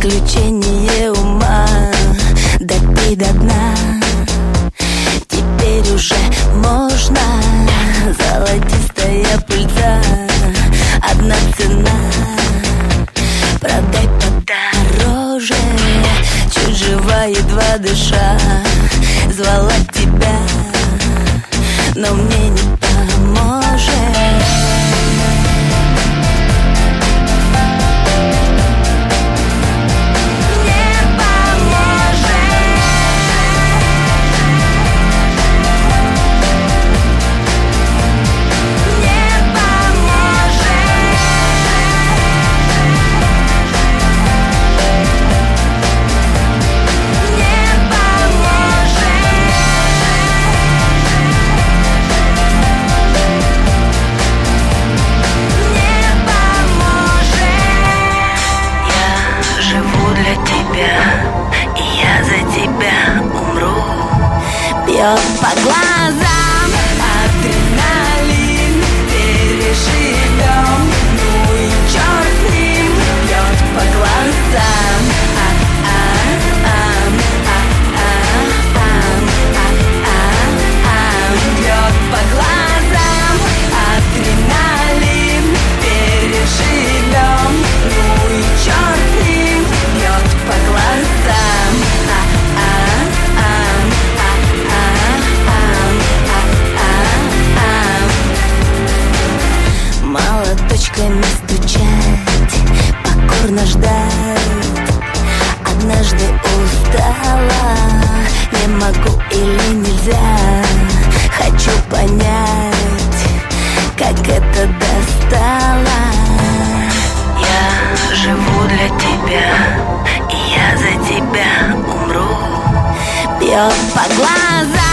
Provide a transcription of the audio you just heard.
приключение ума, допей до дна. Теперь уже можно, золотистая пыльца, одна цена. Продай подороже, чуть жива, едва дыша, звала тебя, но мне не поможет. Бьет по глазам адреналин, переживем, ну и черт с ним. Бьет по глазам, бьет по глазам адреналин, переживем, ну и черт с ним. Бьет по глазам. Молоточками стучать, покорно ждать. Однажды устала, не могу или нельзя. Хочу понять, как это достало. Я живу для тебя, и я за тебя умру. Бьет по глазам